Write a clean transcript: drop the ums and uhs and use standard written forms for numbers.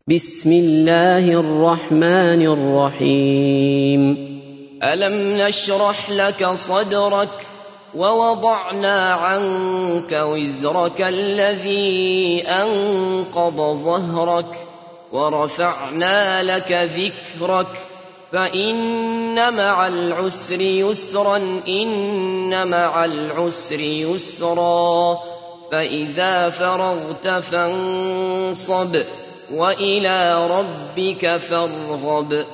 بسم الله الرحمن الرحيم. ألم نشرح لك صدرك ووضعنا عنك وزرك الذي أنقض ظهرك ورفعنا لك ذكرك فإن مع العسر يسرا إن مع العسر يسرا فإذا فرغت فانصب وإلى ربك فارغب.